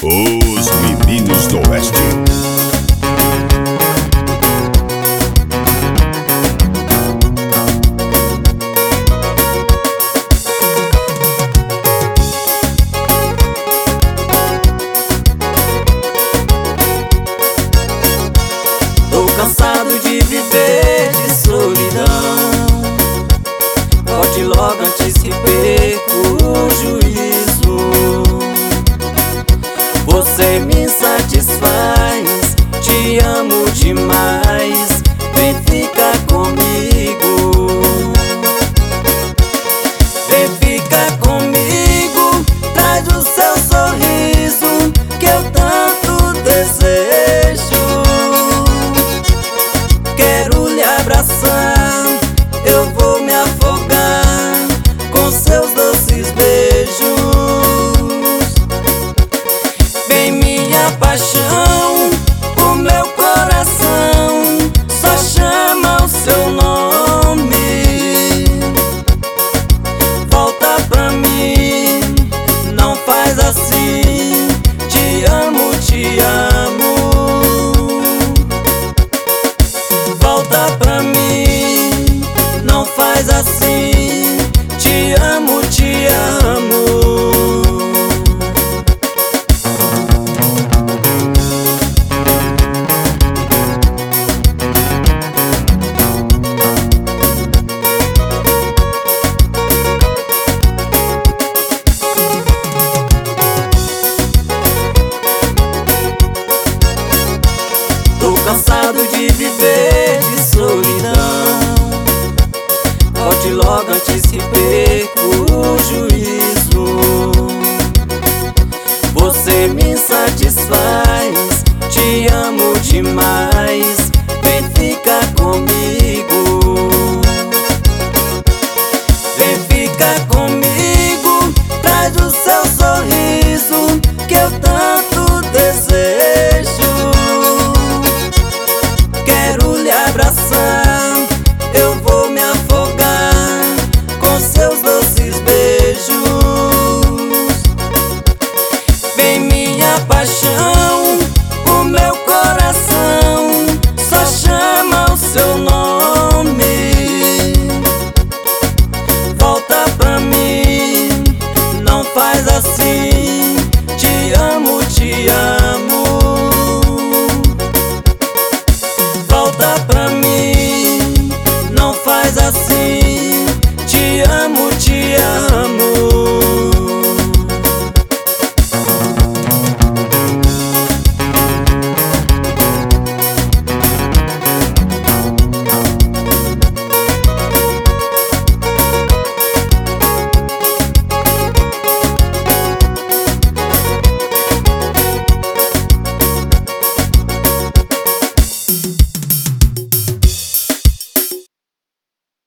Os Meninos do Oeste. Tô cansado de viver de solidão. Volte logo antes que perco o juízo. Você me satisfaz, te amo demais. Vem ficar comigo. Vem ficar comigo. Traz o seu sorriso que eu tanto desejo. Quero lhe abraçar, eu vou me afogar com seus doces beijos. Vem minha paixão, o meu coração só chama o seu nome. Volta pra mim, não faz assim. Te amo, te amo. Volta pra mim, não faz assim. Te amo, te amo. Tô cansado de viver de solidão. Volte logo antes que perco o juízo. Você me satisfaz, te amo demais. Vem ficar comigo. Vem ficar comigo. Traz o seu sorriso que eu tanto desejo. Quero lhe abraçar, eu vou me afogar com seus doces beijos. Vem minha paixão, o meu coração só chama o seu nome. Volta pra mim, não faz assim. Te amo, te amo.